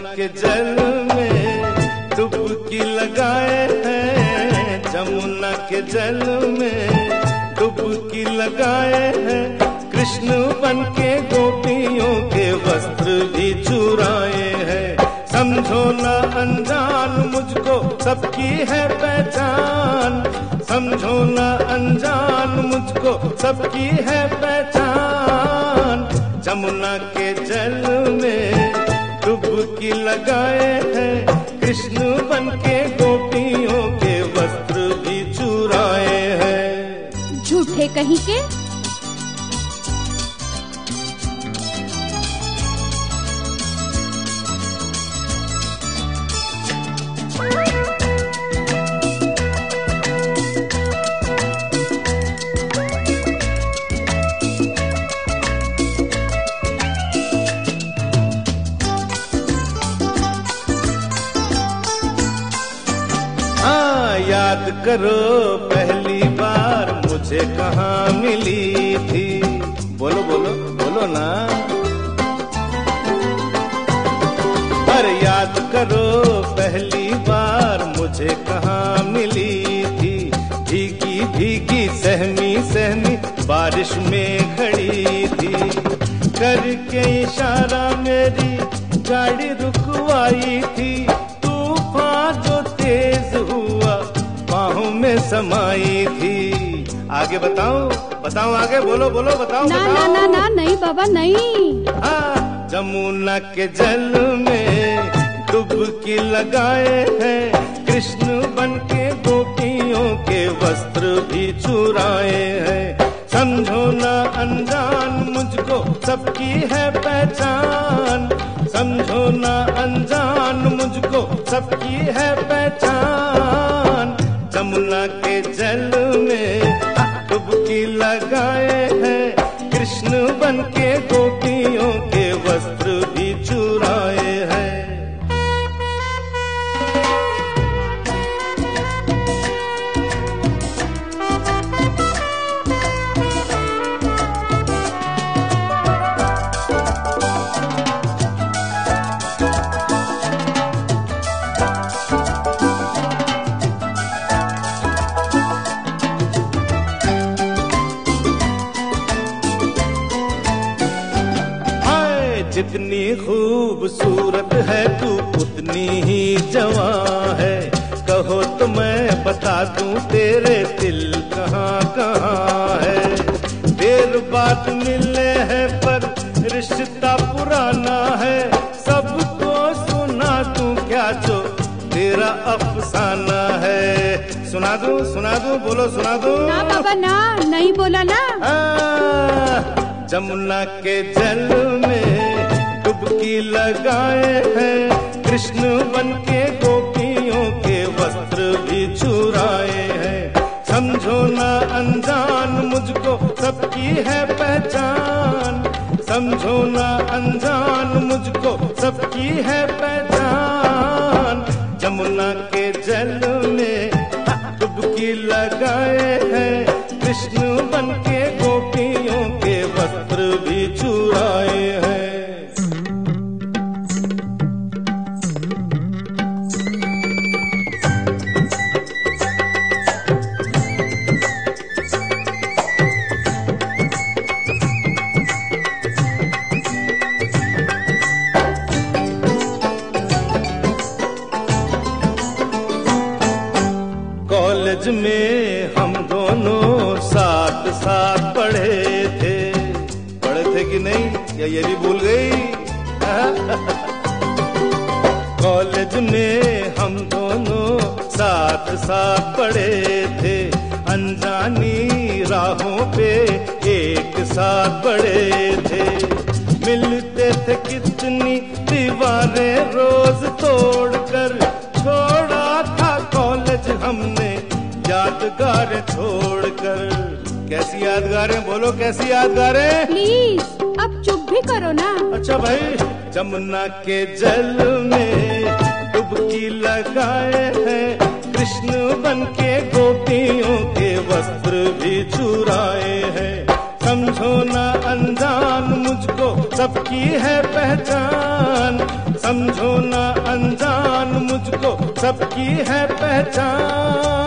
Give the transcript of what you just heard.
के जल में डुबकी लगाए हैं, जमुना के जल में डुबकी लगाए हैं। कृष्ण बन के गोपियों के वस्त्र भी चुराए हैं। समझो ना अनजान मुझको सबकी है पहचान, समझो ना अनजान मुझको सबकी है पहचान। जमुना के जल में डुबकी लगाए हैं, कृष्ण बन के गोपियों के वस्त्र भी चुराए हैं। झूठे कहीं के। याद करो पहली बार मुझे कहाँ मिली थी। बोलो बोलो बोलो ना। अरे याद करो पहली बार मुझे कहाँ मिली थी। भीगी भीगी सहमी सहमी बारिश में खड़ी थी। करके इशारा मेरी गाड़ी रुकवाई थी। तूफान जो तेज हुआ बाहों में समाई थी। आगे बताओ बताओ आगे बोलो बोलो बताओ ना बताओ। ना ना ना नहीं बाबा नहीं। हाँ जमुना के जल में डुबकी लगाए हैं, कृष्ण बन के गोपियों के वस्त्र भी चुराए हैं। समझो ना अनजान मुझको सबकी है पहचान, समझो ना अनजान मुझको सबकी है पहचान। जमुना के जल में डुबकी लगाए हैं, कृष्ण बन के गोपियों के वस्त्र भी चुराए हैं। जितनी खूबसूरत है तू उतनी ही जवां है। कहो तो मैं बता दूं तेरे दिल कहाँ कहाँ है। देर बाद मिले हैं पर रिश्ता पुराना है। सबको सुना दूं क्या जो तेरा अफसाना है। सुना दूं बोलो सुना दूं। ना बाबा ना नहीं बोला ना। जमुना के जल में डुबकी लगाए हैं, कृष्ण बन के गोपियों के वस्त्र भी चुराए हैं। समझो ना अनजान मुझको सबकी है पहचान, समझो ना अनजान मुझको सबकी है पहचान। जमुना के जल में डुबकी लगाए हैं, कृष्ण बन के गोपियों के वस्त्र भी चुराए हैं। कॉलेज में हम दोनों साथ साथ पढ़े थे। पढ़े थे कि नहीं या ये भी भूल गई। कॉलेज में हम दोनों साथ साथ पढ़े थे। अनजानी राहों पे एक साथ बढ़े थे। मिलते थे कितनी दीवारें रोज तोड़कर, छोड़ा था कॉलेज हमने यादगारें छोड़कर। कैसी यादगारें बोलो कैसी यादगारें। प्लीज अब चुप भी करो ना। अच्छा भाई। जमुना के जल में डुबकी लगाए हैं, कृष्ण बन के गोपियों के वस्त्र भी चुराए हैं। समझो ना अनजान मुझको सबकी है पहचान, समझो ना सबकी है पहचान।